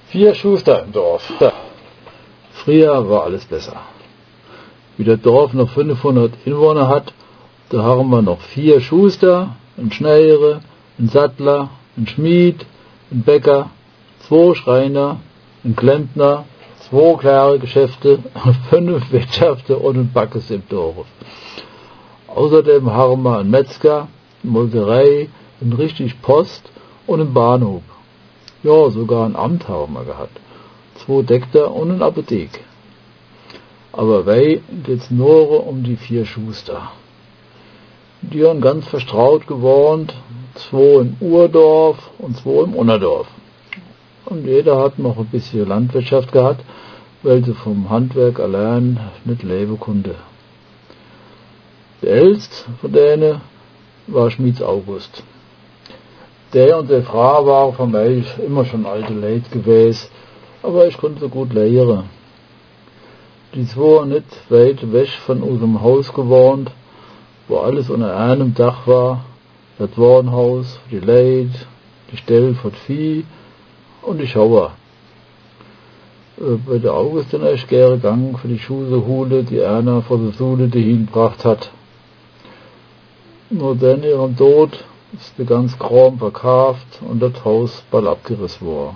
4 Schuster im Dorf. Früher war alles besser. Wie das Dorf noch 500 Einwohner hat, da haben wir noch 4 Schuster, einen Schneider, einen Sattler, einen Schmied, einen Bäcker, 2 Schreiner, einen Klempner, 2 kleine Geschäfte, 5 Wirtschaften und ein Backes im Dorf. Außerdem haben wir einen Metzger, eine Molkerei, einen richtig Post und einen Bahnhof. Ja, sogar ein Amt haben wir gehabt. 2 Dekter und eine Apotheke. Aber wei geht's nur um die 4 Schuster. Die haben ganz vertraut gewohnt, 2 im Urdorf und 2 im Unterdorf. Und jeder hat noch ein bisschen Landwirtschaft gehabt, weil sie vom Handwerk allein nicht leben konnte. Der älteste von denen war Schmieds August. Der und die Frau waren von mir immer schon alte Leute gewesen, aber ich konnte so gut lehren. Die 2 nicht weit weg von unserem Haus gewohnt, wo alles unter einem Dach war, das Wohnhaus, die Leute, die Ställe für das Vieh und die Schauer. Bei der August ist ich gerne gegangen für die Schuhe holen, die einer vor der Schule hingebracht hat. Nur dann ihrem Tod ist der ganze Kram verkauft und das Haus bald abgerissen war.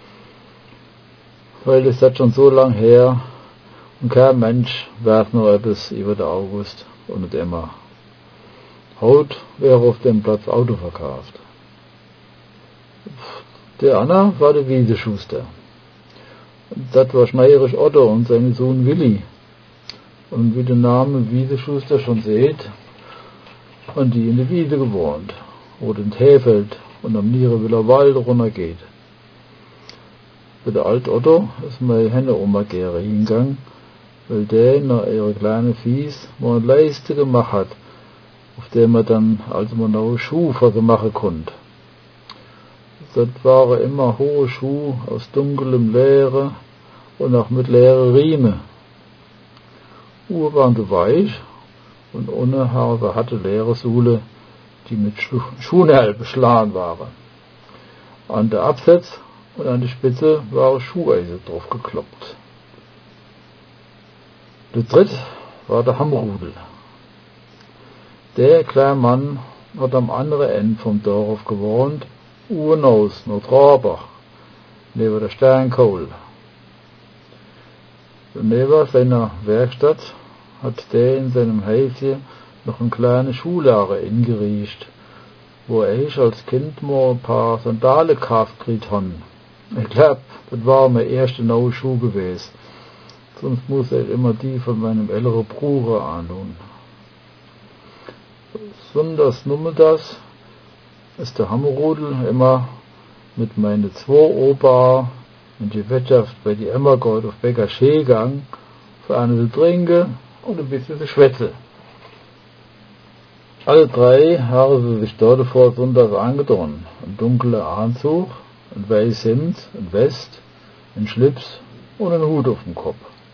Weil es ist schon so lang her und kein Mensch weiß noch etwas über den August und nicht immer. Heute wäre auf dem Platz Auto verkauft. Der Anna war der Wieseschuster. Das war Schneierich Otto und sein Sohn Willi. Und wie der Name Wieseschuster schon seht, haben die in der Wiese gewohnt, wo den Häfeld und am Nierewiller Wald runtergeht. Für der alte Otto ist meine Henne-Oma gerne hingegangen, weil der nach ihre kleinen Viehs mal eine Leiste gemacht hat, auf der man dann also mal neue Schuhe für sie machen konnte. Das waren immer hohe Schuhe aus dunklem Leder und auch mit leeren Riemen. Uhr waren sie weich und ohne Haare hatte leere Sohle, die mit Schuhnähel beschlagen waren. An der Absatz und an die Spitze waren Schuheisen drauf gekloppt. Der dritte war der Hamrudel. Der kleine Mann hat am anderen Ende vom Dorf gewohnt, Urnaus, Nordrabach, neben der Sternkohl. Neben seiner Werkstatt hat der in seinem Häuschen noch ein kleines Schuhlager eingerichtet, wo ich als Kind mal ein paar Sandalen gekauft gekriegt habe. Ich glaube, das war mein erster neue Schuh gewesen. Sonst muss ich immer die von meinem älteren Bruder antun. Besonders nummer das ist der Hammerrudel immer mit meinen 2 Opa in die Wirtschaft bei die Emmergold auf Bäcker Schee gegangen, für eine zu trinken und ein bisschen zu schwätzen. Alle 3 haben sie sich dort vor Sonntags angetan. Ein dunkler Anzug, ein weißes Hemd, ein West, ein Schlips und ein Hut auf dem Kopf.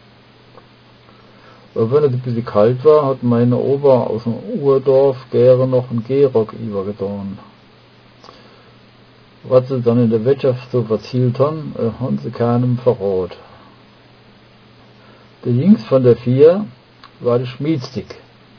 Aber wenn es ein bisschen kalt war, hat meine Opa aus dem Urdorf gerne noch einen Gehrock übergetan. Was sie dann in der Wirtschaft so verzielt haben sie keinem verrät. Der jüngste von der 4 war der Schmiedsdick.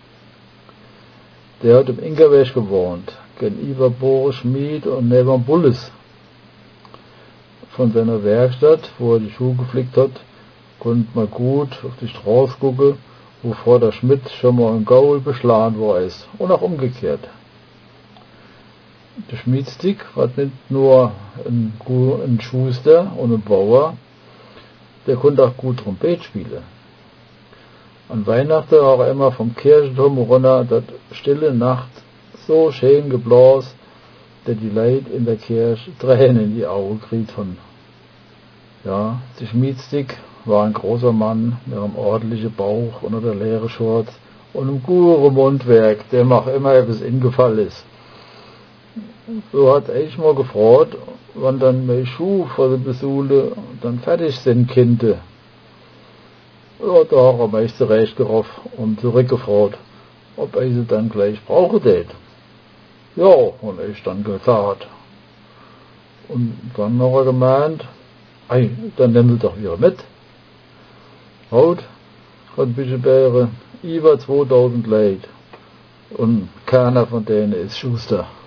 Der hat im Inkerweg gewohnt, gegenüber Boris Schmied und neben Bullis. Von seiner Werkstatt, wo er die Schuhe geflickt hat, konnte man gut auf die Straße gucken, wovor der Schmidt schon mal ein Gaul beschlagen war ist, und auch umgekehrt. Der Schmiedsdick war nicht nur ein Schuster und ein Bauer, der konnte auch gut Trompet spielen. An Weihnachten war er immer vom Kirchturm runter, das stille Nacht so schön geblasen, dass die Leute in der Kirche Tränen in die Augen gekriegt haben. Ja, der Schmiedsdick war ein großer Mann mit einem ordentlichen Bauch und einer leeren Schurz und einem guten Mundwerk, dem auch immer etwas ingefallen ist. So hat ich mal gefragt, wann dann meine Schuhe vor der Besuche dann fertig sind, Kinder. Ja, da hat er mich zurechtgerafft und zurückgefragt, ob ich sie dann gleich brauchen tät. Ja, und ich dann gesagt. Und dann hat er gemeint, Ei, dann nehmen Sie doch wieder mit. Haut, hat Bischebäre, über 2000 Leute. Und keiner von denen ist Schuster.